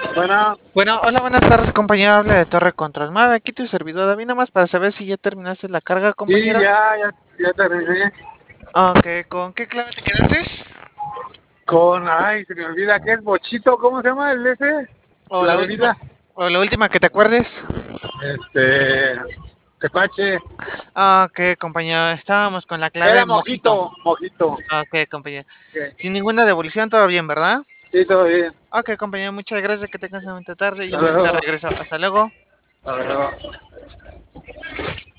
Bueno, Bueno, hola, buenas tardes, compañero. Habla de Torre Control 9. Aquí tu servidor David, nada más para saber si ya terminaste la carga, sí, compañero. ya terminé Ok, ¿con qué clave te quedaste? ay, se me olvida que es Bochito, ¿cómo se llama el ese? O La la última, bebida, o la última que te acuerdes. este, Tepache, Ok, compañero, estábamos con la clave era Mojito. Mojito, Ok, compañero. que Sin ninguna devolución, todo bien, ¿verdad? sí, todo bien, Ok, compañero, muchas gracias, que tengas una bonita tarde y hasta un bonito luego, regreso. Hasta luego. hasta luego.